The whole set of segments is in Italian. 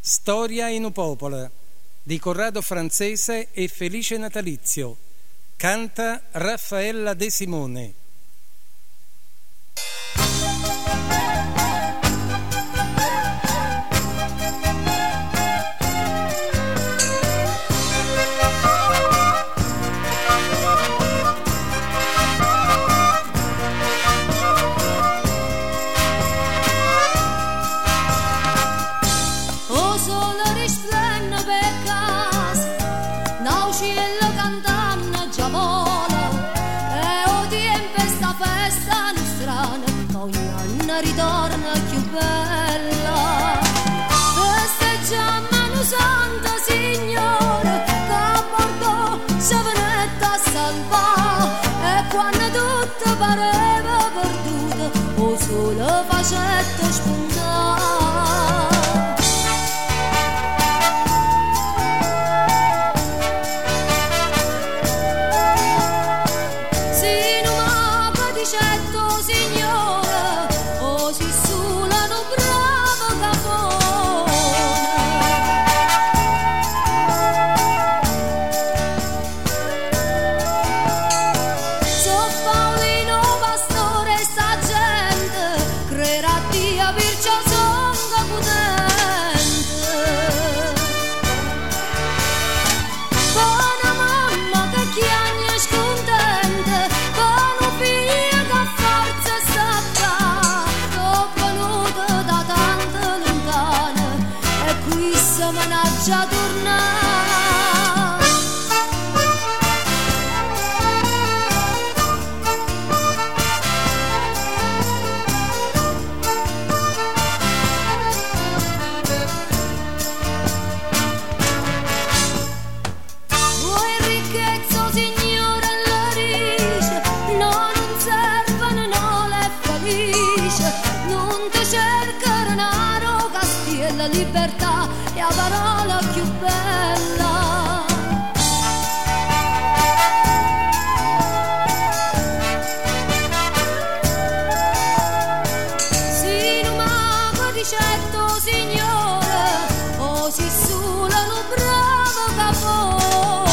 Storia in Upopola di Corrado Francese e Felice Natalizio. Canta Raffaella De Simone. Ritorna più bella, festeggiamo Mano Santa, Signore, che a Bordeaux si venetta a salvare, e quando tutto pareva perduto, o solo facette spuntare. Si non m'ha dicetto, Signore, managgia tornare. Vuoi ricchezza, Signore, la rice, no, non servono, no, le felice, non ti cerca denaro, castiella, libertà e la parola più bella. Si non m'ha dicetto, Signore, o si sulla lo bravo capone.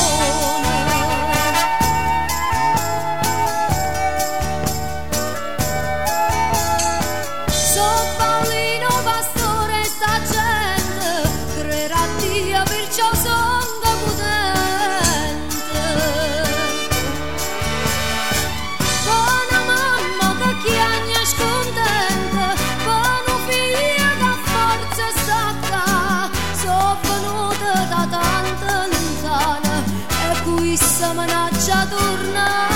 So Paolino, pastore, sta gente, perciò son da potente. Buona mamma che chiagna scontenta, buono figlio che forza stacca, so venuta da tanta lontana, e qui se manaccia torna.